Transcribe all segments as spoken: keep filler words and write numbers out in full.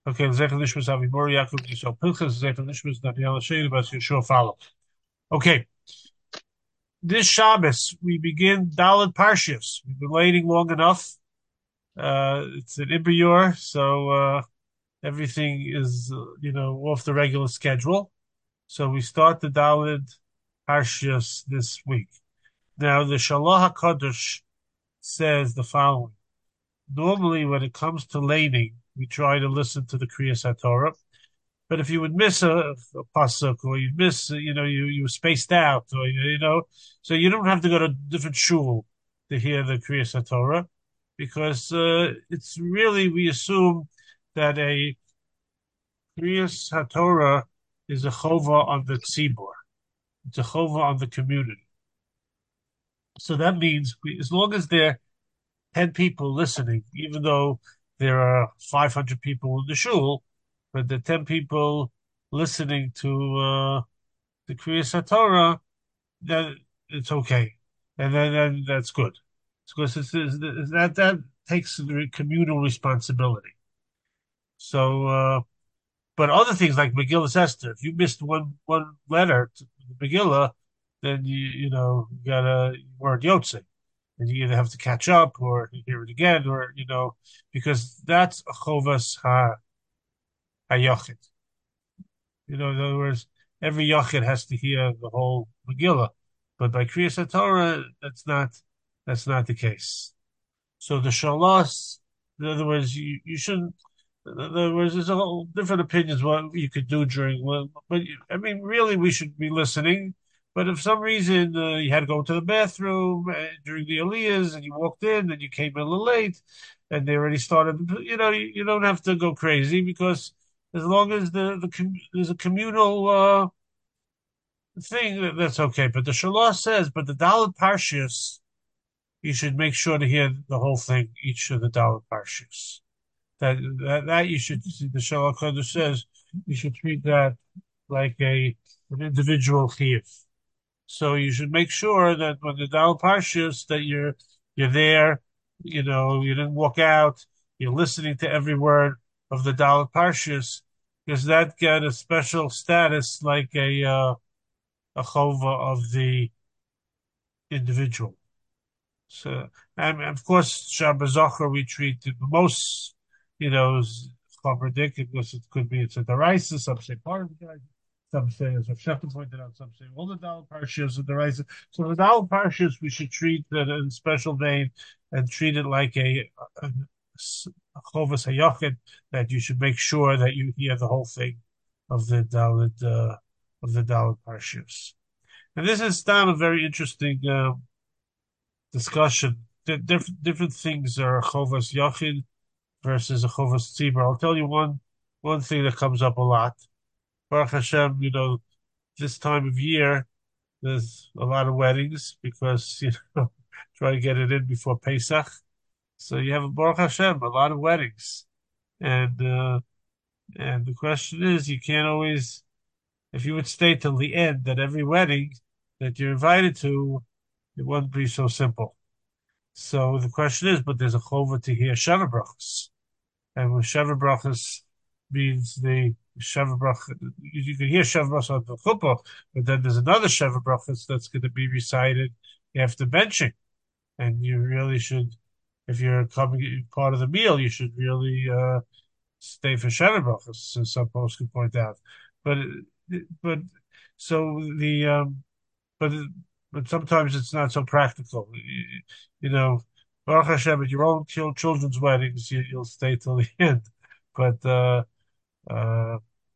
Okay, Zecher Nishmas Avi Mor Yaakov Yisrael Pinchas, Zecher Nishmas Daniel Sheni Bas Yeshua follow. Okay, this Shabbos we begin Dalit Parshias. We've been waiting long enough. Uh, it's an Ibayur, so uh, everything is uh, you know off the regular schedule. So we start the Dalit Parshias this week. Now the Shalah Hakadosh says the following. Normally, when it comes to laning, we try to listen to the Kriyas HaTorah. But if you would miss a, a pasuk, or you miss, you know, you you were spaced out, or you know, so you don't have to go to different shul to hear the Kriyas HaTorah, because uh, it's really we assume that a Kriyas HaTorah is a chova on the tzibur, it's a chova on the community. So that means we, as long as there are ten people listening, even though there are five hundred people in the shul, but the ten people listening to uh, the Kriyas HaTorah, then it's okay, and then, then that's good, because it's, it's, it's, that that takes the communal responsibility. So, uh, but other things like Megillah Esther, if you missed one one letter to the Megillah, then you you know you gotta you weren't Yotze, and you either have to catch up or hear it again, or you know because that's a chovas ha hayochid. You know, in other words, every yochid has to hear the whole Megillah, but by Kriyas HaTorah, that's not that's not the case. So the shalos, in other words, you, you shouldn't. In other words, there's a whole different opinions what you could do during. Well, but I mean, really, we should be listening. But if some reason uh, you had to go to the bathroom uh, during the Aliyahs and you walked in and you came in a little late and they already started, you know, you, you don't have to go crazy because as long as the, the com- there's a communal uh, thing, that, that's okay. But the Shalah says, but the Dalit Parshias, you should make sure to hear the whole thing, each of the Dalit Parshias. That, that that you should see the Shalah Kodesh says you should treat that like a an individual chiyuv. So you should make sure that when the Dal Parshas that you're you're there, you know, you didn't walk out, you're listening to every word of the Dal Parshas, because that get a special status like a uh, a chova of the individual. So, and of course, Shabbos Zocher we treat the most, you know, Chaverdik, because it could be it's a deraisa, some say part of the deraisa, some say, as Shefton pointed out, some say all the Dal Parshas are deraisa. So the Dal Parshas we should treat it in special vein and treat it like a, a, a Chovas Hayochid, that you should make sure that you hear the whole thing of the Dalit, uh, of the Dalit Parshas. And this is down a very interesting uh, discussion. The different different things are chovas yachid versus a chovas tzibur. I'll tell you one one thing that comes up a lot. Baruch Hashem, you know, this time of year there's a lot of weddings because you know try to get it in before Pesach. So you have a Baruch Hashem, a lot of weddings, and uh, and the question is, you can't always, if you would stay till the end at every wedding that you're invited to, it wouldn't be so simple. So the question is, but there's a chova to hear Sheva brachas, and with Sheva brachas means the Sheva brachas. You can hear Sheva brachas on the chuppah, but then there's another Sheva brachas that's going to be recited after benching, and you really should, if you're coming part of the meal, you should really uh, stay for Sheva brachas, as some folks can point out. But but so the um, but but sometimes it's not so practical. You, you know, Baruch Hashem, at your own children's weddings, you, you'll stay till the end. But uh, uh,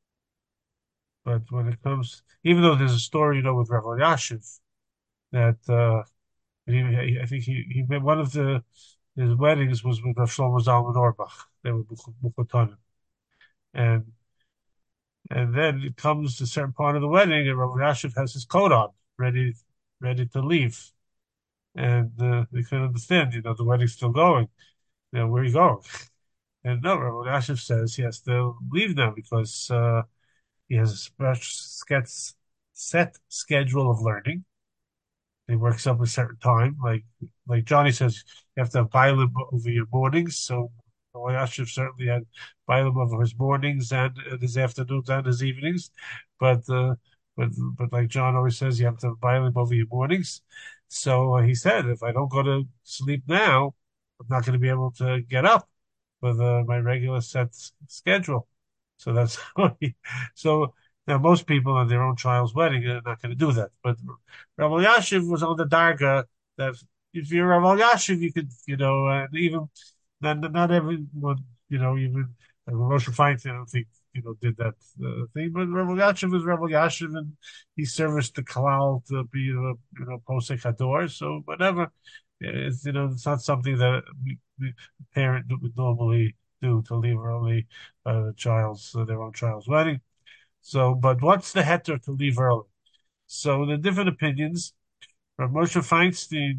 but when it comes, even though there's a story, you know, with Rav Yashiv that uh, he, I think he, he one of the his weddings was with Rav Shlomo Zalman Auerbach. They were Bukhatanim. And and then it comes to a certain part of the wedding, and Rav Yashiv has his coat on, ready ready to leave. And uh, they couldn't understand, you know, the wedding's still going. You know, where are you going? And no, Rabbi Ashraf says he has to leave now because uh, he has a special set schedule of learning. He works up a certain time. Like like Johnny says, you have to have violin over your mornings. So Yashiv certainly had Bailam over his mornings and, and his afternoons and his evenings, but uh, but but like John always says, you have to Bailam over your mornings. So uh, he said, if I don't go to sleep now, I'm not going to be able to get up with uh, my regular set schedule. So that's how he, so now most people on their own child's wedding are not going to do that. But Rav Elyashiv was on the darga that if you're Rav Elyashiv, you could, you know, uh, even not, not everyone, you know, even uh, Moshe Feinstein, I don't think, you know, did that uh, thing. But Rav Elyashiv was Rav Elyashiv, and he serviced the Kalal to be, uh, you know, Posek Hador. So whatever, it's, you know, it's not something that we, we, a parent would normally do to leave early uh, child's uh, their own child's wedding. So, but what's the heter to leave early? So the different opinions. Rav Moshe Feinstein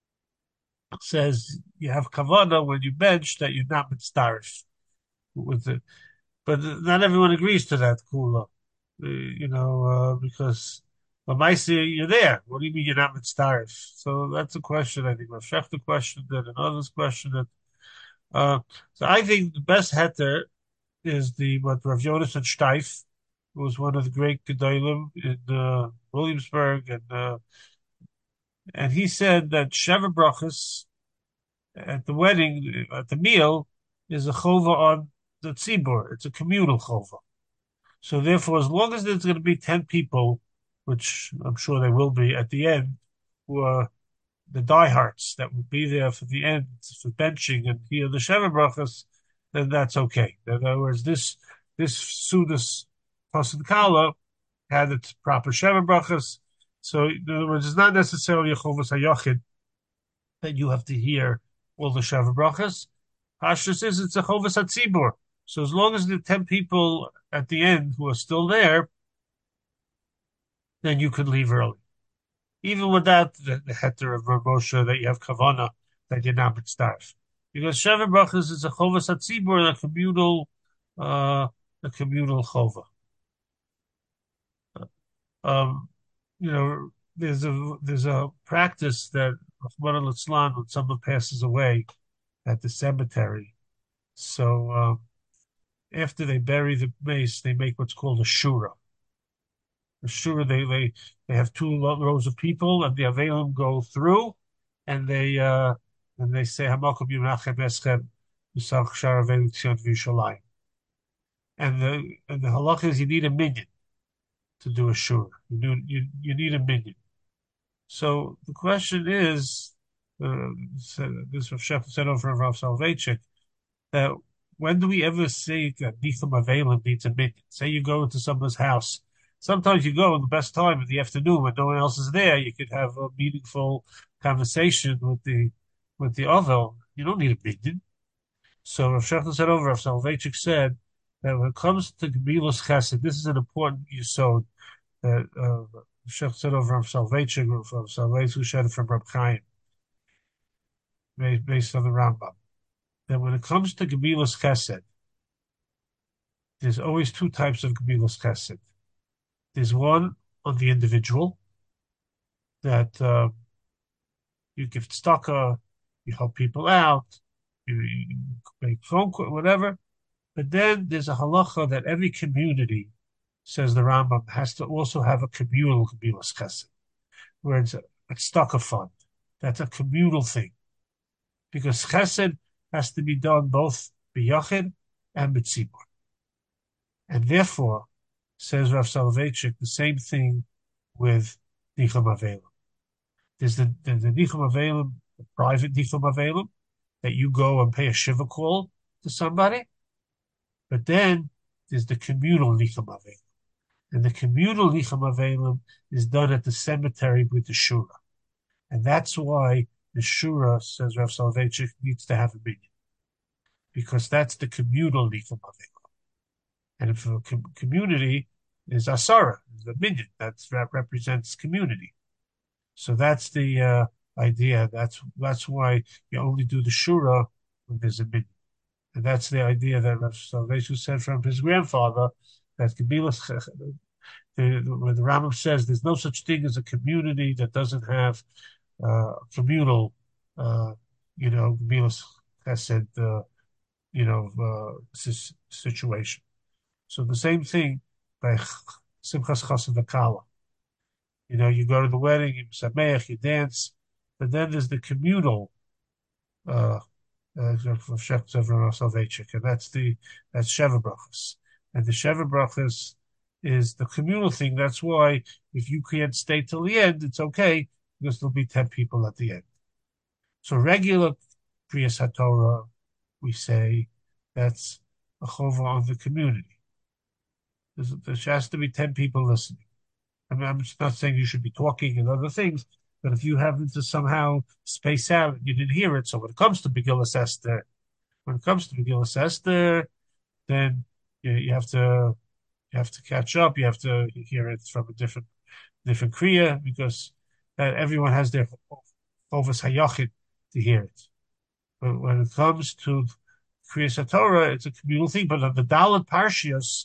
says you have kavana when you bench that you're not mitzdarif with it, but not everyone agrees to that kula. Uh, you know, uh, because Lamaisi, you're there. What do you mean you're not mitzdarif? So that's a question. I think Rav Shechter questioned it, and others questioned it. Uh, so I think the best heter is the what Rav Yonason Steif, who was one of the great gedolim in uh, Williamsburg, and uh, and he said that Sheva Brachas at the wedding, at the meal, is a chova on the tzibur. It's a communal chova. So therefore, as long as there's going to be ten people, which I'm sure there will be at the end, who are the diehards that will be there for the end, for benching and hear the Sheva Brachas, then that's okay. In other words, this this Sudas Pasan Kala had its proper Sheva Brachas. So in other words, it's not necessarily a Chovas HaYachid that you have to hear all the Sheva Brachas. Pashtus is it's a Chovas HaTzibur. So as long as the ten people at the end who are still there, then you could leave early. Even without the, the heter of Rav Moshe that you have kavana that you're not mitzdarf. Because Sheva Brachas is a Chovas HaTzibur, a communal, uh, a communal chova. Um, you know, there's a there's a practice that Rahman al when someone passes away at the cemetery. So um, after they bury the mace, they make what's called a shura. A shura, they they they have two rows of people, and the avelim go through, and they uh, and they say Hamakom Yunachem Eschem Yisach Shar Avelim Tzion V'Yushalayim. And the and the halach is you need a minyan to do a shura. You do you you need a minyan. So the question is, uh, this Rav Shechter said over Rav Soloveitchik, that when do we ever see that Nitham Avelim needs a minyan? Say you go into someone's house. Sometimes you go in the best time in the afternoon when no one else is there. You could have a meaningful conversation with the with the Avel. You don't need a minyan. So Rav Shechter said over, Rav Soloveitchik said that when it comes to Gemilas Chesed, this is an important yesod that uh, Shechter said over Rav Soloveitchik, Rav Soloveitchik said from Reb Chaim, based on the Rambam, that when it comes to Gemilas Chesed, there's always two types of Gemilas Chesed. There's one on the individual that uh, you give tzedakah, you help people out, you, you make phone call, whatever. But then there's a halacha that every community, says the Rambam, has to also have a communal Gemilas Chesed, where it's a, a tzedakah fund. That's a communal thing. Because Chesed has to be done both b'yachid and b'tzibur. And therefore, says Rav Soloveitchik, the same thing with Nichum Avelim. There's the, the, the Nichum Avelim, the private Nichum Avelim, that you go and pay a shiva call to somebody. But then there's the communal Nichum Avelim. And the communal Nichum Avelim is done at the cemetery with the Shura. And that's why the Shura, says Rav Soloveitchik, needs to have a minyan. Because that's the communal Nichum Avelim. And if a com- community is Asara, is the minyan, that represents community. So that's the uh, idea. That's that's why you only do the Shura when there's a minyan. And that's the idea that Rav Soloveitchik said from his grandfather, that Gemilas, the, when the Rambam says there's no such thing as a community that doesn't have uh, communal, uh, you know, Gemilas Chesed uh, you know, uh, situation. So the same thing by Simchas Chassid Vakala. You know, you go to the wedding, you sameach, you dance, but then there's the communal uh, uh, and that's the that's Sheva Brachas. And the Sheva Brachas is the communal thing. That's why if you can't stay till the end, it's okay because there'll be ten people at the end. So regular Kriyas HaTorah, we say that's a chova on the community. There's, there has to be ten people listening. I mean, I'm just not saying you should be talking and other things, but if you happen to somehow space out and you didn't hear it, so when it comes to Megillas Esther, when it comes to Megillas Esther, then you, you have to you have to catch up. You have to hear it from a different different kriya because uh, everyone has their chovas hayachid to hear it. But when it comes to Kriyas HaTorah, it's a communal thing. But on the Dalet Parshias,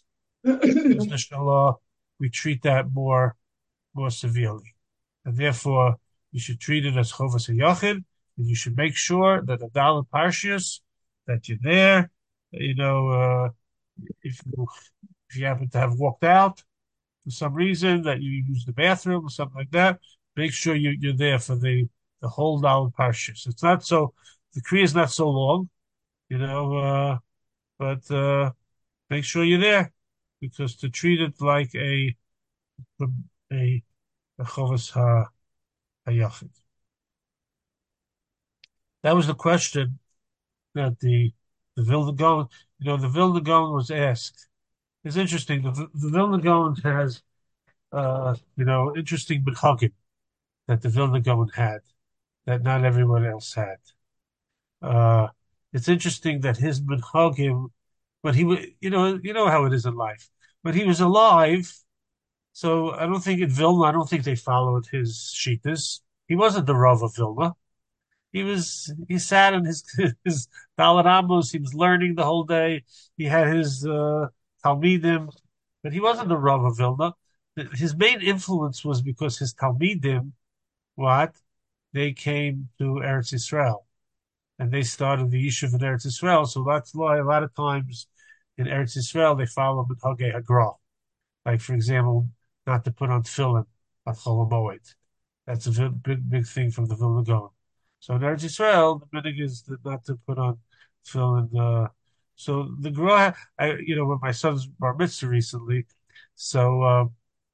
we treat that more more severely, and therefore you should treat it as chovas hayachid, and you should make sure that the Dalet Parshias that you're there. You know, uh, if you if you happen to have walked out for some reason, that you use the bathroom or something like that, make sure you, you're there for the the whole Dalet Parshias. It's not so the kriya is not so long, you know, uh, but uh, make sure you're there because to treat it like a a, a chovas ha hayachid. That was the question that the the Vilna Gaon, you know, the Vilna Gaon was asked. It's interesting. The, the Vilna Gaon has, uh, you know, interesting minhagim that the Vilna Gaon had that not everyone else had. Uh, it's interesting that his minhagim, but he was, you know, you know how it is in life. But he was alive, so I don't think in Vilna, I don't think they followed his shittas. He wasn't the Rav of Vilna. He was he sat in his his Daled Amos. He was learning the whole day. He had his uh, Talmidim, but he wasn't the Rav of Vilna. His main influence was because his Talmidim, what they came to Eretz Yisrael, and they started the Yishuv in Eretz Yisrael. So that's why a lot of times in Eretz Yisrael they follow Minhagei Hagra. Like for example, not to put on tefillin at Chol Hamoed. That's a big big thing from the Vilna Gaon. So in Eretz Yisrael, the minig is not to put on tefillin. Uh, so the Gra, I you know, with my son's bar mitzvah recently, so uh,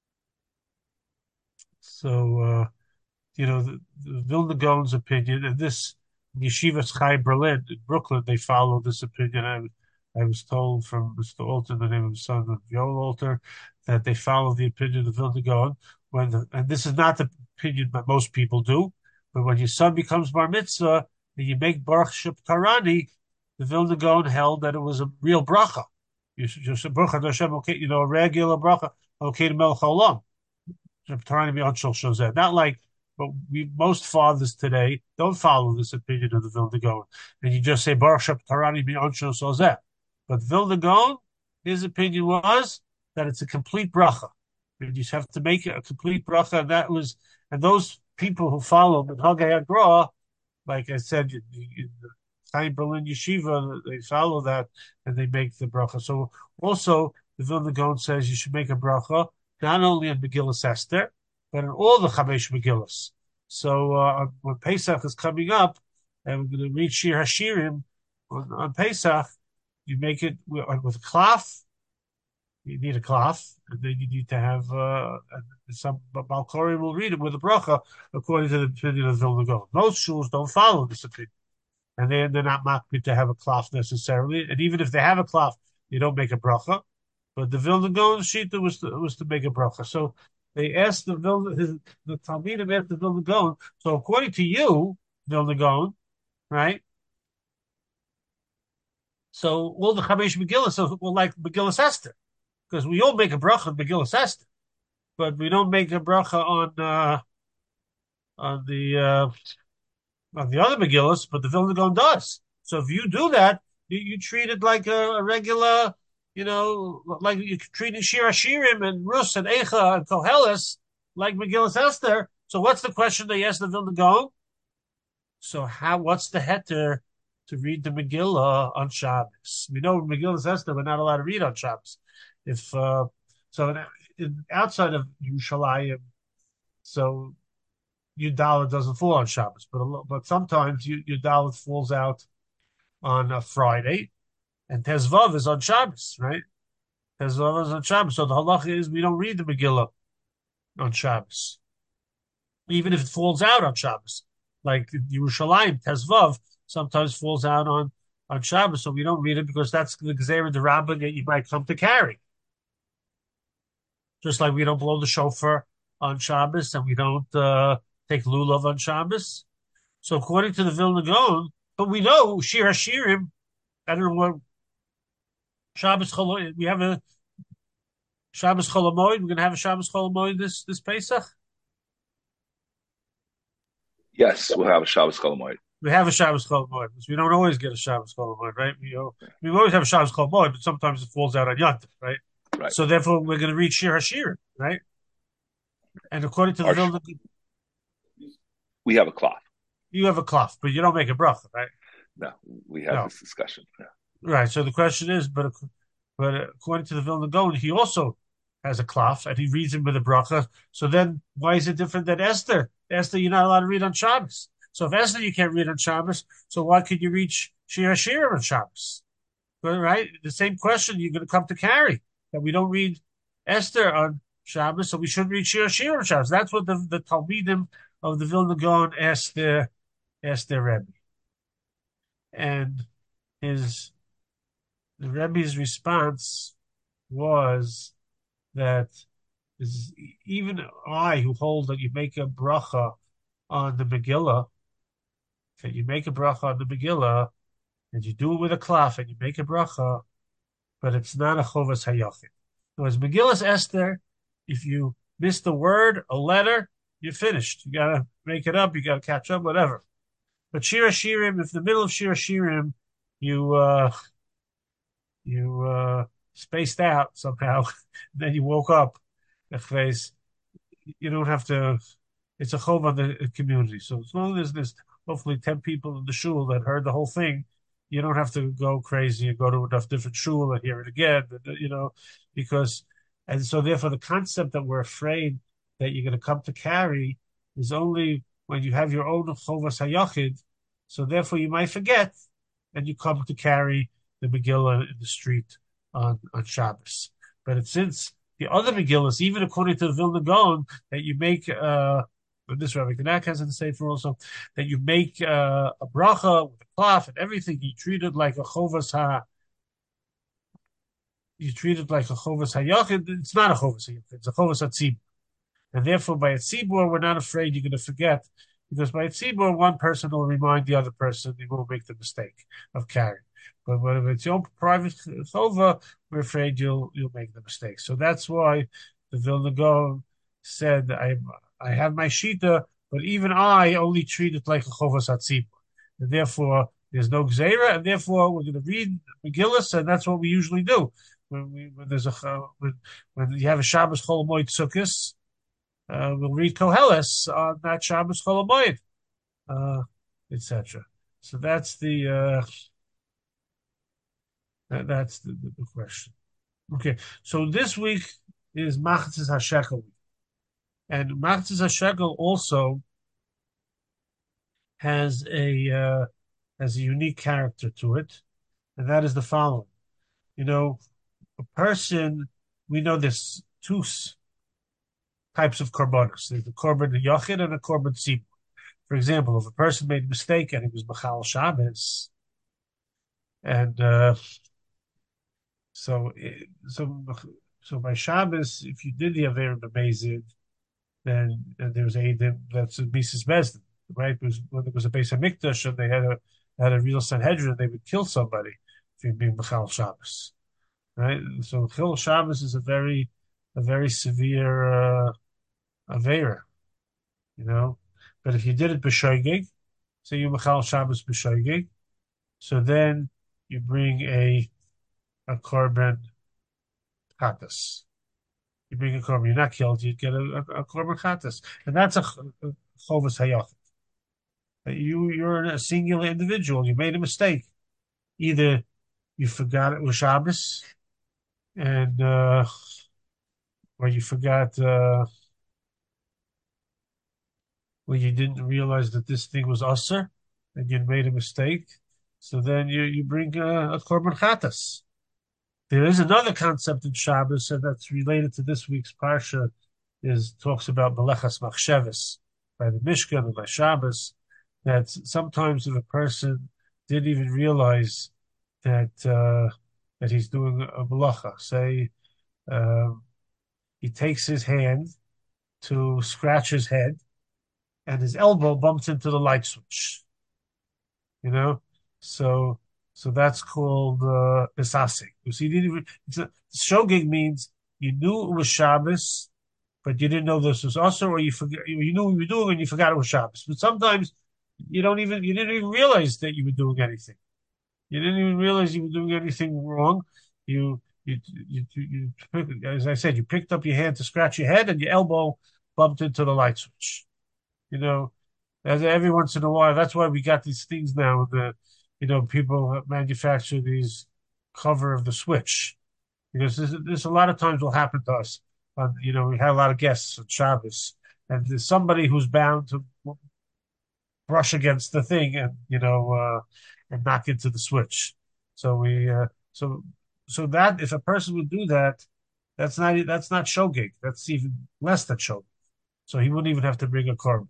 so uh, you know the, the Vilna Gaon's opinion, and this Yeshivas Chai Berlin in Brooklyn, they follow this opinion. I I was told from Mister Alter, the name of his son of Joel Alter, that they follow the opinion of Vilna Gaon. When the, and this is not the opinion that most people do. But when your son becomes bar mitzvah and you make baruch sheptarani, the Vilna Gaon held that it was a real bracha. You should bracha Hashem, okay, you know, a regular bracha, okay, to melech haolam. Sheptarani mi'anshel shozeh. Not like, but we most fathers today don't follow this opinion of the Vilna Gaon, and you just say baruch sheptarani mi'anshel shozeh. But Vilna Gaon, his opinion was that it's a complete bracha. You just have to make it a complete bracha, and that was, and those people who follow Minhagei Hagra, like I said, in the Chaim Berlin Yeshiva, they follow that and they make the bracha. So also, the Vilna Gaon says you should make a bracha not only in Megillas Esther, but in all the Chamesh Megillas. So uh, when Pesach is coming up, and we're going to read Shir Hashirim on, on Pesach, you make it with, with a cloth. You need a cloth, and then you need to have uh, some Balkori will read it with a bracha according to the opinion of Vilna Gaon. Most shuls don't follow this opinion, and they they're not makbid to have a cloth necessarily. And even if they have a cloth, you don't make a bracha. But the Vilna Gaon shita was to, was to make a bracha. So they asked the Vilna, his, the Talmidim asked the Vilna Gaon. So according to you, Vilna Gaon, right? So all the Chamesh Megillah were like Megillas Esther. Because we all make a bracha on Megillas Esther, but we don't make a bracha on uh, on the uh, on the other Megillas. But the Vilna Gaon does. So if you do that, you, you treat it like a, a regular, you know, like you're treating Shir Hashirim and Rus and Eicha and Koheles like Megillas Esther. So what's the question they asked the Vilna Gaon? So how? What's the heter to read the Megillah on Shabbos. We know Megillah Esther we're not allowed to read on Shabbos. If uh, so, in, in, outside of Yerushalayim, so Yud doesn't fall on Shabbos, but but sometimes Yud falls out on a Friday, and Tezvav is on Shabbos, right? Tezvav is on Shabbos, so the halacha is we don't read the Megillah on Shabbos, even if it falls out on Shabbos, like Yerushalayim Tezvav sometimes falls out on on Shabbos, so we don't read it because that's the Gzeira the Rabbah that you might come to carry. Just like we don't blow the shofar on Shabbos and we don't uh, take lulav on Shabbos. So according to the Vilna Gaon, but we know Shir Hashirim, I don't know what Shabbos Chol, we have a Shabbos Chol Hamoed. We're going to have a Shabbos Chol Hamoed this this Pesach. Yes, we'll have a Shabbos Chol Hamoed. We have a Shabbos Chol Hamoed because we don't always get a Shabbos Chol Hamoed, right? We, you know, we always have a Shabbos Chol Hamoed, but sometimes it falls out on Yom Tov, right? Right. So therefore, we're going to read Shir Hashirim, right? And according to the Our, Vilna, we have a cloth. You have a cloth, but you don't make a bracha, right? No, we had no. this discussion. Yeah. Right. So the question is, but but according to the Vilna Gaon, he also has a cloth and he reads him with a bracha. So then, why is it different than Esther? Esther, you're not allowed to read on Shabbos. So if Esther you can't read on Shabbos, so why could you read Shir Hashirim on Shabbos? Right. The same question you're going to come to carry that we don't read Esther on Shabbos, so we should read Shir Hashirim on Shabbos. That's what the the Talmidim of the Vilna Gaon asked their asked their Rebbe, and his the Rebbe's response was that is even I who hold that you make a bracha on the Megillah, that you make a bracha on the Megillah, and you do it with a cloth, and you make a bracha, but it's not a chovas hayachid. Whereas Megillas Esther, if you miss the word, a letter, you're finished. You gotta make it up, you gotta catch up, whatever. But Shir Hashirim, if in the middle of Shir Hashirim you uh, you uh, spaced out somehow, then you woke up, you don't have to. It's a chov on the community. So as long as there's hopefully ten people in the shul that heard the whole thing, you don't have to go crazy and go to enough different shul and hear it again. You know, because and so therefore the concept that we're afraid that you're going to come to carry is only when you have your own chovas hayachid. So therefore you might forget, and you come to carry the Megillah in the street on, on Shabbos. But it's, since the other Megillahs, even according to the Vilna Gaon, that you make, uh, this Rabbi Genak has in the Sefer also, that you make uh, a bracha with a cloth and everything, you treat it like a chovas ha, you treat it like a chovas hayachid. It's not a chovas hayachid, it's a chovas hatzibur. And therefore, by a tzibur, we're not afraid you're going to forget, because by a tzibur, one person will remind the other person, they won't make the mistake of carrying. But when it's your own private chova, we're afraid you'll you'll make the mistake. So that's why the Vilna Gaon said, I I have my shita, but even I only treat it like a chovas hatzibur. And therefore, there's no gzeira, and therefore we're going to read Megillah, and that's what we usually do. When, we, when there's a when, when you have a Shabbos Chol Hamoed Sukkos, uh, we'll read Koheles on that Shabbos Chol Hamoed, uh, et cetera. So that's the uh, that, that's the, the, the question. Okay, so this week is Machatzis HaShekel week, and Machatzis HaShekel also has a uh, has a unique character to it, and that is the following. You know, a person, we know there's two types of korbanos. There's the korban yachid and a korban tzibur. For example, if a person made a mistake and he was machal Shabbos, and uh, so so so by Shabbos, if you did the aver b'mezid, then and there's a that's a mises bezdin, right? Because when there was a Beis Hamikdash and they had a had a real Sanhedrin, they would kill somebody if you're being machal Shabbos, right? So chil Shabbos is a very a very severe uh, aver, you know. But if you did it b'shoigeg, say you machal Shabbos b'shoigeg, so then you bring a a korban chatas. You bring a korban, you're not killed, you get a, a, a korban chatas, and that's a, a chovas hayachid. You you're a singular individual. You made a mistake. Either you forgot it was Shabbos, and uh, or you forgot, uh, or you didn't realize that this thing was usher, and you made a mistake. So then you you bring a, a korban chatas. There is another concept in Shabbos, and that's related to this week's parsha, is talks about melechas machsheves by the Mishkan and by Shabbos. That sometimes if a person didn't even realize that uh, that he's doing a melacha, say um, he takes his hand to scratch his head, and his elbow bumps into the light switch. You know, so so that's called uh, misasik. You see, it's a, shogeg means you knew it was Shabbos, but you didn't know this was also, or you forget you knew what you were doing and you forgot it was Shabbos. But sometimes you don't even you didn't even realize that you were doing anything. You didn't even realize you were doing anything wrong. You you you, you, you as I said, you picked up your hand to scratch your head, and your elbow bumped into the light switch. You know, as every once in a while, that's why we got these things now. The you know people manufacture these cover of the switch because this, this a lot of times will happen to us. On, you know, we had a lot of guests on Shabbos, and there's somebody who's bound to brush against the thing and you know uh, and knock into the switch. So we uh, so so that if a person would do that, that's not that's not shogeg. That's even less than shogeg. So he wouldn't even have to bring a korban.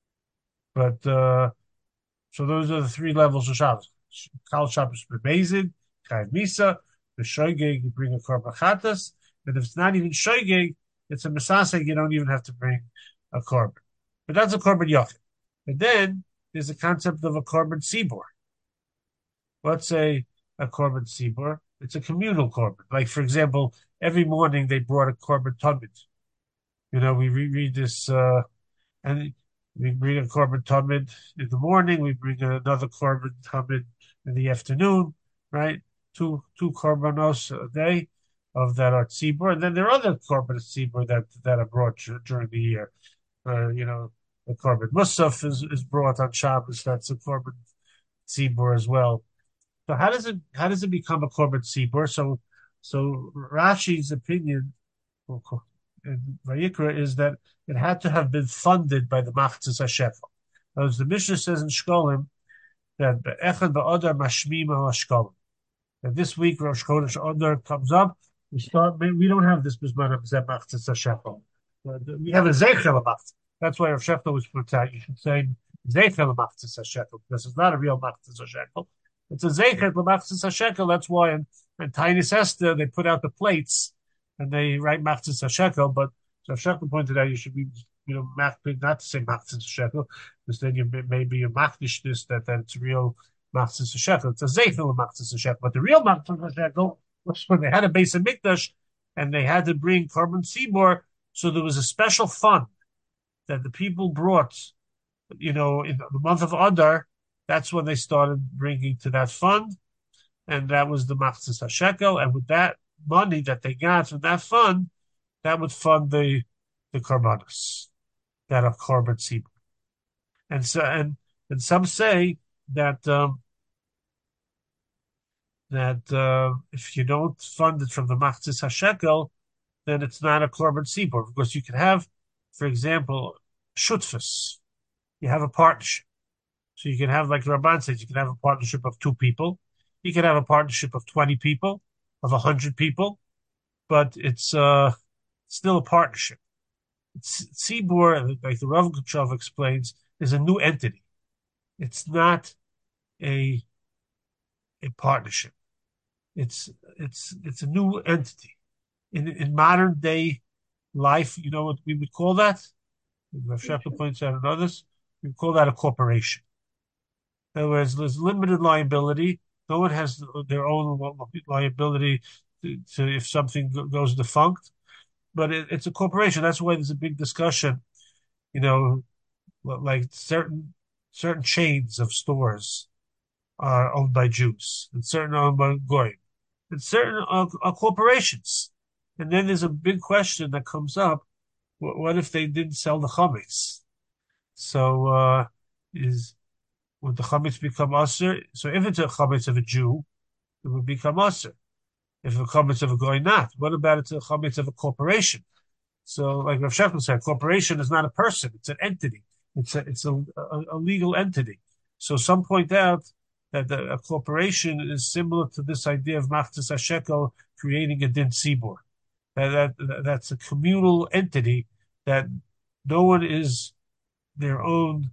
But uh, so those are the three levels of Shabbos. Kal Shabbos b'mezid, Chayav Misa, the shogeg you bring a korban chatas, and if it's not even shogeg, it's a misasek. You don't even have to bring a korban. But that's a korban yochid. And then there's the concept of a korban tzibur. Let's say a korban tzibur. It's a communal korban. Like, for example, every morning they brought a korban tamid. You know, we reread this, uh, and we bring a korban tamid in the morning. We bring another korban tamid in the afternoon, right? Two two korbanos a day of that are tzibur. And then there are other korban tzibur that, that are brought during the year. Uh, you know, the korban musaf is, is brought on Shabbos. That's a korban tzibur as well. So how does it how does it become a korban tzibur? So so Rashi's opinion in Vayikra is that it had to have been funded by the Machzis HaShekel. As the Mishnah says in Shkolim that Echad ba'Adar mashmim ha'Shkolim. That this week Rosh Chodesh Adar comes up, we start. We don't have this bisman of Machzis HaShekel. We have a zeichel machzis. That's why Rav Shefto was put out. You should say zeichel machzis hashekel because it's not a real machzis hashekel. It's a zeichel machzis hashekel. That's why in, in Tainis Esther they put out the plates and they write machzis hashekel. But Rav Shefto pointed out you should be you know not to say machzis hashekel because then you maybe you machdish this that that it's real machzis hashekel. It's a zeichel machzis hashekel. But the real machzis hashekel was when they had a base of mikdash and they had to bring korban tzibur. So there was a special fund that the people brought, you know, in the month of Adar. That's when they started bringing to that fund, and that was the Machzis HaShekel. And with that money that they got from that fund, that would fund the the korbanos that are korban tzibur. And so, and and some say that um, that uh, if you don't fund it from the Machzis HaShekel, then it's not a korban tzibur, because you can have, for example, shutfus. You have a partnership. So you can have, like Rabban says, you can have a partnership of two people. You can have a partnership of twenty people, of one hundred people, but it's uh, still a partnership. Tzibur, like the Rav Kuchov explains, is a new entity. It's not a a partnership. It's it's it's a new entity. In, in modern day life, you know what we would call that? Rav Shefto points out and others, we call that a corporation. In other words, there's limited liability. No one has their own liability to, to if something goes defunct, but it, it's a corporation. That's why there's a big discussion. You know, like certain certain chains of stores are owned by Jews, and certain are owned by Goyim, and certain are, are corporations. And then there's a big question that comes up: what, what if they didn't sell the chametz? So uh, is would the chametz become usher? So if it's a chametz of a Jew, it would become usher. If it's a chametz of a goy, not. What about it's a chametz of a corporation? So, like Rav Shefman said, corporation is not a person; it's an entity. It's a it's a, a, a legal entity. So some point out that the, a corporation is similar to this idea of machzis hashekel creating a din tzibur. That, that that's a communal entity that no one is their own,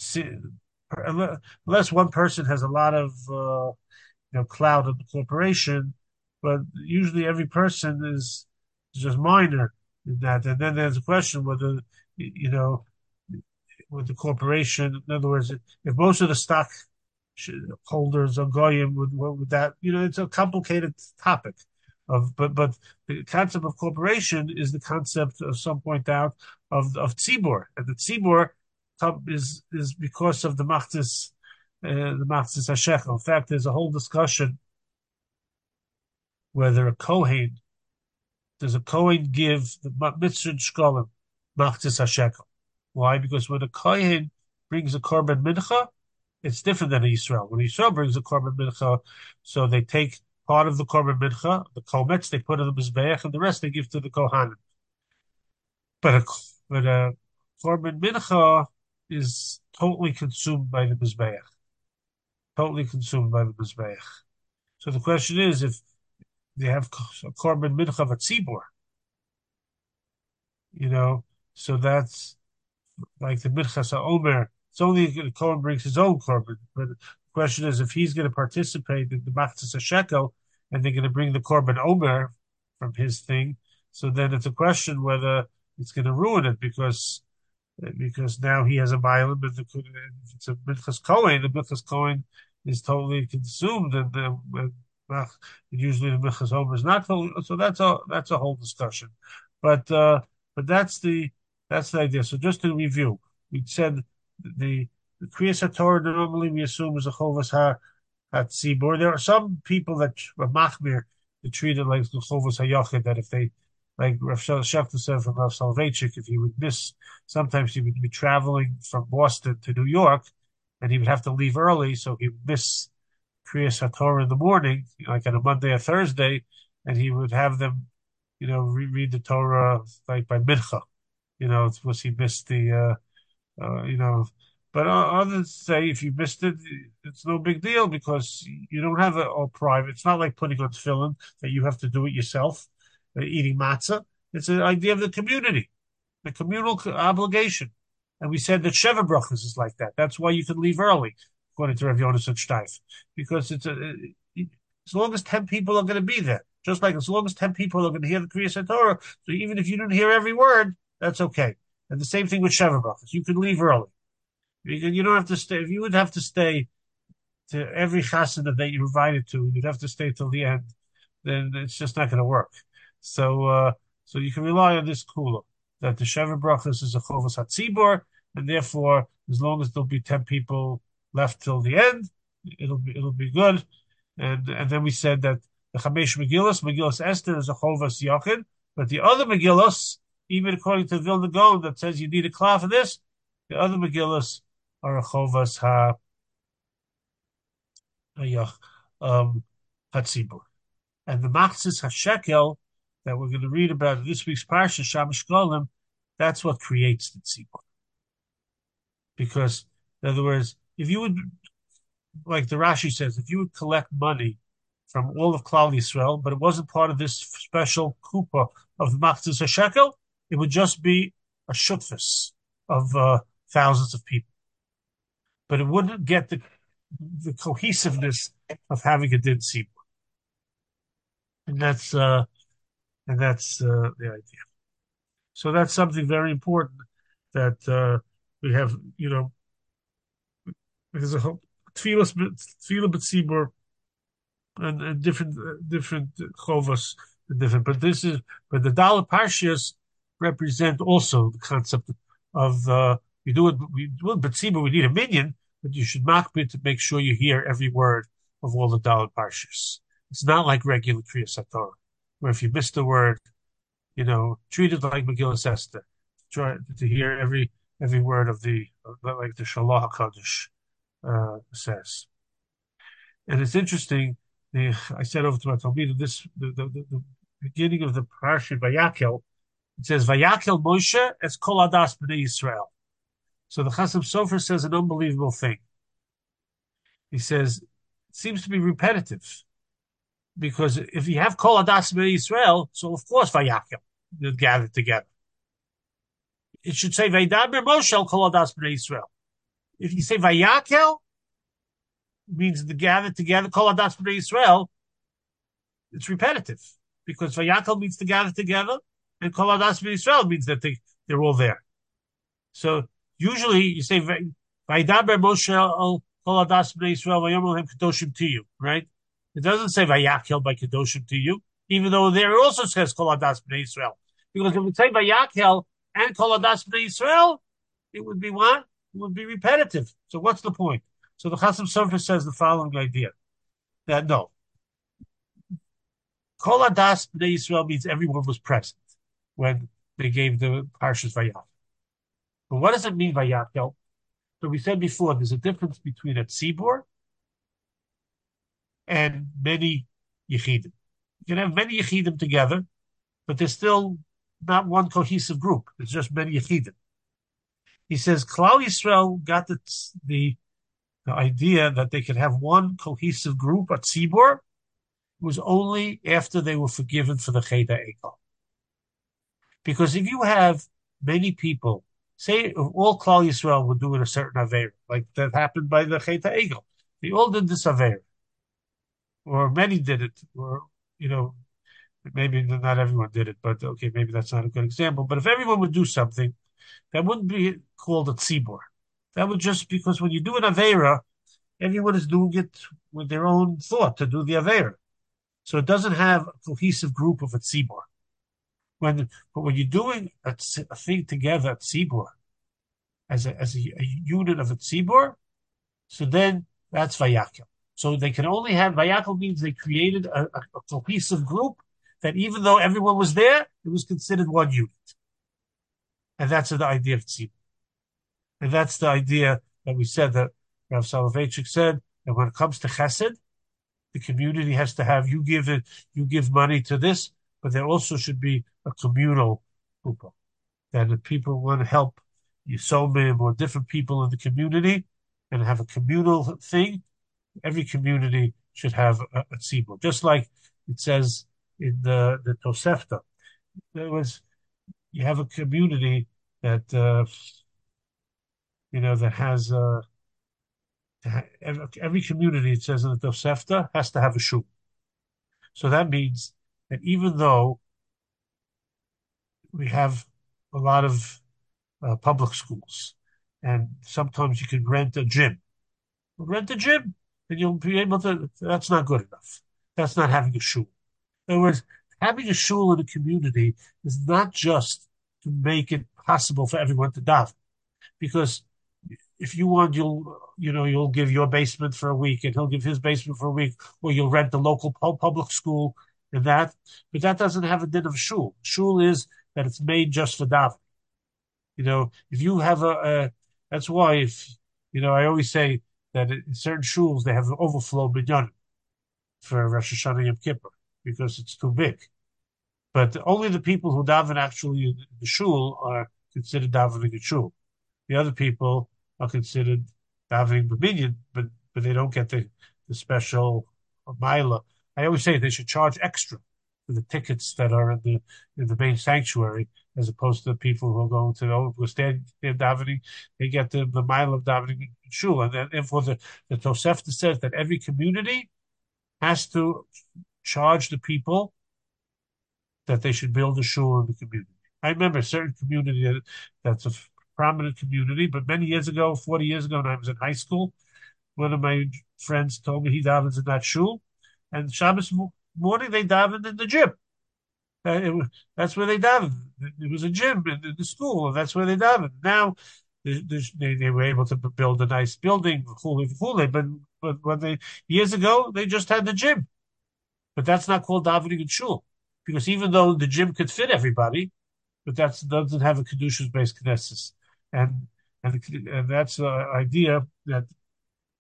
unless one person has a lot of uh, you know clout of the corporation, but usually every person is just minor in that. And then there's a question whether you know with the corporation, in other words, if most of the stock holders are goyim, would, would that you know it's a complicated topic. Of but but the concept of corporation is the concept of some point out of of tzibur, and the tzibur is is because of the machzis uh, the machzis hashechel. In fact, there's a whole discussion whether a kohen does a kohen give the mitzvah shkolim machzis hashechel. Why? Because when a kohen brings a korban mincha, it's different than a Yisrael. When a Yisrael brings a korban mincha, so they take part of the korban mincha, the kometz, they put in the mizbeach, and the rest they give to the kohanim. But a, but a korban mincha is totally consumed by the mizbeach, totally consumed by the mizbeach. So the question is, if they have a korban mincha of a tzibur, you know, so that's like the minchas ha'omer. It's only the kohen brings his own korban, but the question is if he's going to participate in the machzis hashekel, and they're going to bring the korban omer from his thing. So then it's a question whether it's going to ruin it because because now he has a violin, but the, if it's a minchas kohen, the minchas kohen is totally consumed, and, the, and uh, usually the minchas omer is not totally. So that's a that's a whole discussion, but uh, but that's the that's the idea. So just to review, we said the the Kriyas HaTorah normally we assume is a chovas ha at Tzibur. There are some people that were machmir to treat it like the chovas hayochid, that if they, like Rav Shefta said from Rav Soloveitchik, if he would miss, sometimes he would be traveling from Boston to New York, and he would have to leave early, so he would miss Kriyas HaTorah in the morning, like on a Monday or Thursday, and he would have them, you know, reread the Torah like by mincha, you know, was he missed the, uh, uh, you know. But others say if you missed it, it's no big deal because you don't have it all private. It's not like putting on tefillin that you have to do it yourself, uh, eating matzah. It's an idea of the community, the communal obligation. And we said that Sheva Brachas is like that. That's why you can leave early, according to Rav Yonason Steif, because it's a, it, as long as ten people are going to be there, just like as long as ten people are going to hear the Kriyas HaTorah, so even if you didn't hear every word, that's okay. And the same thing with Sheva Brachas. You can leave early. You don't have to stay. If you would have to stay to every chasana that you're invited to, you'd have to stay till the end. Then it's just not going to work. So, uh, so you can rely on this kula that the Sheva Brachas is a chovas hatzibur, and therefore, as long as there'll be ten people left till the end, it'll be it'll be good. And and then we said that the Chamesh Megillas, Megillas Esther is a chovas yachid, but the other Megillas, even according to Vilna Gaon, that says you need a klaf for this, the other Megillas are a chovas ha um hatzibur, and the machzis hashekel that we're going to read about in this week's parsha Shamash Golem, that's what creates the tzibur. Because, in other words, if you would, like the Rashi says, if you would collect money from all of Klal Yisrael, but it wasn't part of this special kupa of the machzis hashekel, it would just be a shutfus of uh, thousands of people. But it wouldn't get the the cohesiveness of having a din tzibur, and that's uh, and that's uh, the idea. So that's something very important that uh, we have. You know, there's a whole tefillah tefillah b'tzibur and, and different uh, different chovas and different. But this is but the Dalet Parshias represent also the concept of uh, we do it we do it b'tzibur. We need a minyan. But you should makbid to make sure you hear every word of all the Dalet Parshas. It's not like regular Kriyas HaTorah, where if you miss the word, you know, treat it like Megillas Esther. Try to hear every every word of the like the Shalah HaKadosh. uh, says. And it's interesting. The, I said over to my Talmud, this the, the, the, the beginning of the parsha Vayakel. It says Vayakel Moshe es kol adas b'nei Yisrael. So the Chasam Sofer says an unbelievable thing. He says it seems to be repetitive because if you have kol adas b'nei Yisrael, so of course Vayakel they'll gather together. It should say Vaydaber Moshe el kol adas b'nei Yisrael. If you say Vayakel, it means the gather together kol adas b'nei Yisrael. It's repetitive because Vayakel means to gather together, and Kol Adas B'Yisrael means that they, they're all there. So usually you say Vaydaber Moshe Kol Adas B'Yisrael Vayomel Hem Kedoshim to you, right? It doesn't say Vayakel by Kedoshim to you, even though there it also says Kol Adas B'Yisrael. Because if we say Vayakel and Kol Adas B'Yisrael, it would be what? It would be repetitive. So what's the point? So the Chasam Sofer says the following idea: that no. Kol Adas B'nai Yisrael means everyone was present when they gave the Parshas Vayakel. But what does it mean Vayakel? So we said before, there's a difference between a tzibur and many yichidim. You can have many yichidim together, but they're still not one cohesive group. It's just many yichidim. He says Klal Yisrael got the, the, the idea that they could have one cohesive group, a tzibur, was only after they were forgiven for the Chet HaEgel. Because if you have many people, say if all Klal Yisrael were doing a certain Aveira, like that happened by the Chet HaEgel, they all did this Aveira. Or many did it, or, you know, maybe not everyone did it, but okay, maybe that's not a good example. But if everyone would do something, that wouldn't be called a tzibur. That would just, because when you do an Aveira, everyone is doing it with their own thought to do the Aveira. So it doesn't have a cohesive group of a tzibur. When, but when you're doing a, a thing together, a tzibur, as a, as a, a unit of a tzibur, so then that's vayakel. So they can only have, vayakel means they created a, a, a cohesive group that even though everyone was there, it was considered one unit. And that's the idea of tzibur. And that's the idea that we said that Rav Soloveitchik said that when it comes to chesed, the community has to have, you give it, you give money to this, but there also should be a communal group. That if people want to help Yisomim or different people in the community and have a communal thing, every community should have a, a tzibur. Just like it says in the, the Tosefta. There was, you have a community that, uh, you know, that has, uh, every community, it says in the Tosefta, has to have a shul. So that means that even though we have a lot of uh, public schools, and sometimes you can rent a gym, rent a gym, and you'll be able to, that's not good enough. That's not having a shul. In other words, having a shul in a community is not just to make it possible for everyone to daven, because if you want, you'll, you know, you'll give your basement for a week and he'll give his basement for a week, or you'll rent the local public school and that, but that doesn't have a din of shul. Shul is that it's made just for davening. You know, if you have a, a, that's why if, you know, I always say that in certain shuls, they have an overflow binyanim for Rosh Hashanah Yom Kippur because it's too big. But only the people who daven actually in the shul are considered davening in shul. The other people are considered davening b'minyan, but but they don't get the, the special mila. I always say they should charge extra for the tickets that are in the in the main sanctuary, as opposed to the people who are going to the who stand there davening. They get the the mile of davening in shul, and then and for the the Tosefta says that every community has to charge the people that they should build a shul in the community. I remember a certain community that, that's a prominent community, but many years ago, forty years ago, when I was in high school, one of my friends told me he davens in that shul, and Shabbos morning they davened in the gym. Uh, it was, that's where they davened. It was a gym in, in the school, and that's where they davened. Now they, they, they were able to build a nice building, but, but when they years ago they just had the gym. But that's not called davening in shul, because even though the gym could fit everybody, but that doesn't have a kedushas based knesses. And, and and that's the idea that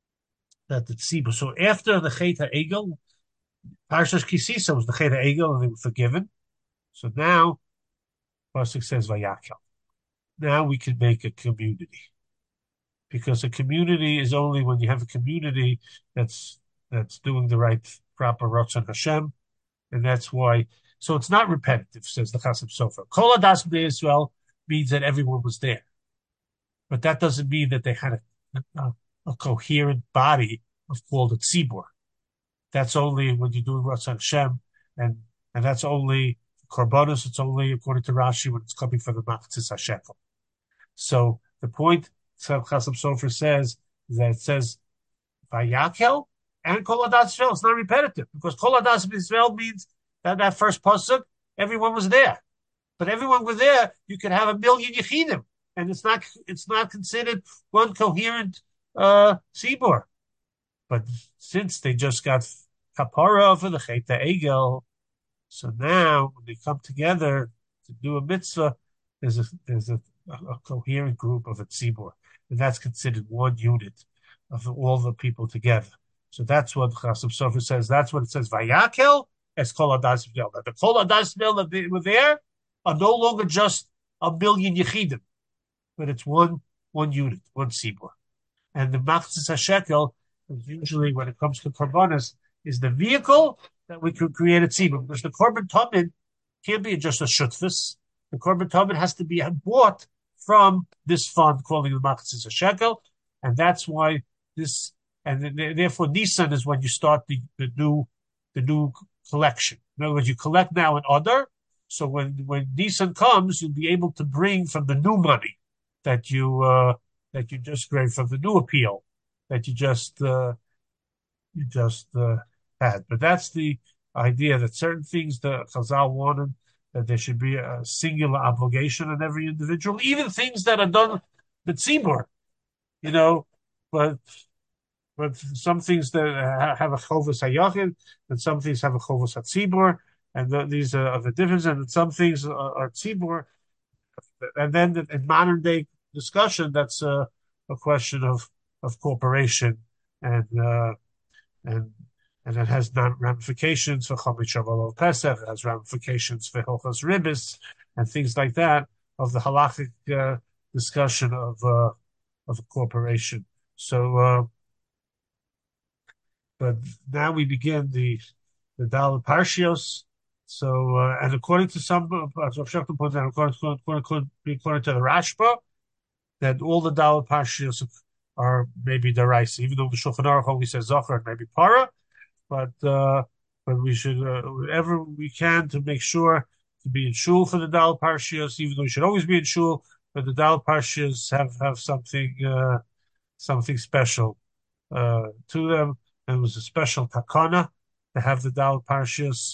that the tzibur. So after the Chet HaEgel, Parshas Kisisa was the Chet HaEgel, and they were forgiven. So now, Pasuk says Vayakel. Now we can make a community, because a community is only when you have a community that's that's doing the right, proper Ratzon Hashem, and that's why. So it's not repetitive, says the Chasam Sofer. Kol Adas B'nai Yisrael means that everyone was there, but that doesn't mean that they had a, a, a coherent body of called a tzibur. That's only when you're doing Ratzon Hashem, and and that's only korbanos. It's only according to Rashi when it's coming from the Machzis HaShekel. So the point Chasam Sofer says is that it says Vayakel and Kol Adas Yisrael. It's not repetitive, because Kol Adas Yisrael means that that first pasuk, everyone was there. But everyone was there, you could have a million Yechidim, and it's not it's not considered one coherent uh tzibur. But since they just got kapara for the Chet HaEgel, so now when they come together to do a mitzvah, there's a there's a, a coherent group of a tzibur, and that's considered one unit of all the people together. So that's what Chasam Sofer says. That's what it says. Vayakel as Kol Adas Yisrael. The Kol Adas Yisrael that were there are no longer just a million Yechidim, but it's one one unit, one tzibur. And the Machzis HaShekel is usually, when it comes to korbanos, is the vehicle that we could create a tzibur, because the korban tamid can't be just a shutfus. The korban tamid has to be bought from this fund, calling the Machzis HaShekel, and that's why this, and therefore Nisan is when you start the, the new the new collection. In other words, you collect now in Adar, so when when Nisan comes, you'll be able to bring from the new money that you uh, that you just gave from the new appeal that you just uh, you just uh, had. But that's the idea, that certain things the Chazal wanted, that there should be a singular obligation on every individual, even things that are done the tzibur, you know, but but some things that have a chovos hayachid, and some things have a chovos hatzibur, and the, these are, are the difference, and some things are, are tzibur. And then in modern day discussion, that's a, a question of of cooperation, and uh, and and it has ramifications for Chomet Shavuot Pesach. It has ramifications for Hilchos Ribis and things like that, of the halachic uh, discussion of uh, of cooperation. So, uh, but now we begin the the Daled Parshios. So, uh, and according to some, as Rav Shechter points out, according, according, according to the Rashba, that all the Daled Parshios are maybe deraisa, even though the Shulchan Aruch only says Zachar and maybe Para, but uh, but we should uh, whatever we can to make sure to be in shul for the Daled Parshios, even though we should always be in shul, but the Daled Parshios have have something uh, something special uh, to them. And it was a special takana to have the Daled Parshios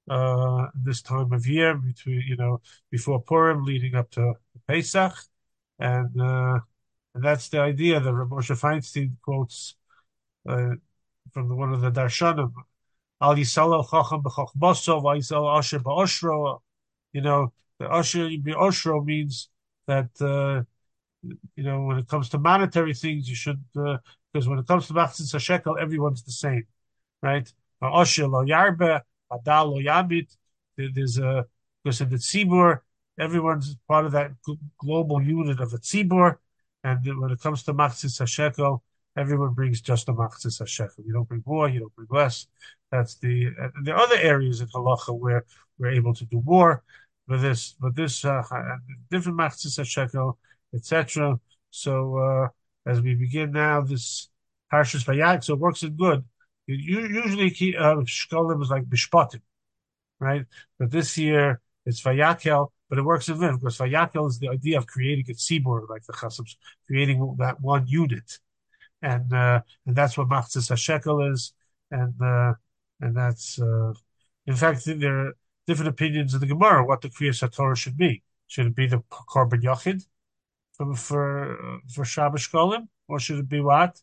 uh, this time of year, between you know before Purim, leading up to Pesach, and. Uh, And that's the idea that Rav Moshe Feinstein quotes uh, from the, one of the Darshanim, Al Yisrael Chacham b'Chachmaso, Al Yisrael Asher b'Oshro. You know, the Asher b'Oshro means that, uh, you know, when it comes to monetary things, you should, uh, because when it comes to Machzis HaShekel, everyone's the same, right? Asher lo yarbe, Adal lo yamit. There's a, because in the Tzibur, everyone's part of that global unit of the Tzibur. And when it comes to Machzis HaShekel, everyone brings just a Machzis HaShekel. You don't bring more, you don't bring less. That's the, uh, there are other areas in Halacha where we're able to do more, but this, but this, uh, different Machzis HaShekel, et cetera. So, uh, as we begin now, this Parshas Vayakel, so it works in good. You, usually, uh, Shkolim is like Bishpatim, right? But this year, it's Vayakel. But it works in Liv, because Vayakel is the idea of creating a tzibur, like the Chasams, creating that one unit, and uh, and that's what Machzis HaShekel is, and uh, and that's uh, in fact there are different opinions in the Gemara what the Kriyas HaTorah should be. Should it be the Korban Yachid for for for Shabbos Shkolim, or should it be what?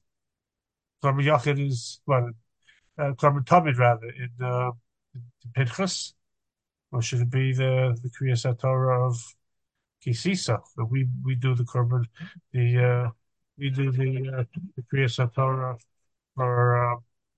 Korban Yachid is what uh, Korban Tamid rather in, uh, in Pinchas. Or should it be the the Kriyas HaTorah of Kisisa? We we do the korban, the uh, we do the uh, the Kriyas HaTorah for uh,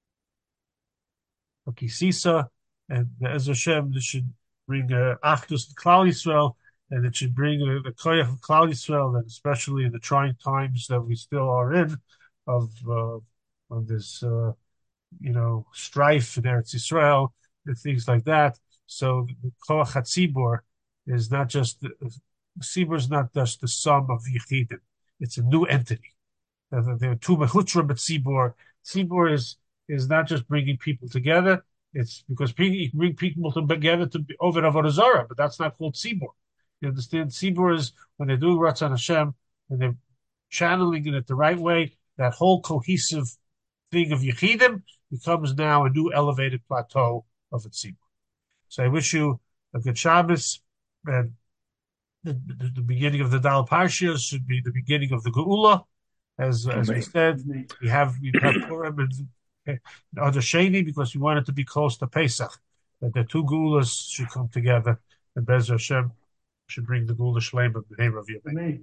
for Kisisa, and as Hashem, this should bring uh, Achdus to Klal Yisrael, and it should bring uh, the Koyach of Klal Yisrael, and especially in the trying times that we still are in, of uh, of this uh, you know strife in Eretz Yisrael and things like that. So the Koach HaTzibur is not just the Tzibur is not just the sum of Yechidim; it's a new entity. Uh, There are two Mechutra, but Tzibur Tzibur is is not just bringing people together. It's because people, you can bring people together to be over Avodah Zarah, but that's not called Tzibur. You understand? Tzibur is when they're doing Ratzon Hashem and they're channeling it the right way. That whole cohesive thing of Yechidim becomes now a new elevated plateau of a Tzibur. So I wish you a good Shabbos, and the, the, the beginning of the Dal Parsha should be the beginning of the Geula. As as we said, we have we have Purim and, and other Sheni because we want it to be close to Pesach. That the two Geulas should come together, and Be'ez Hashem should bring the Geula Shleim of the name of Yemei.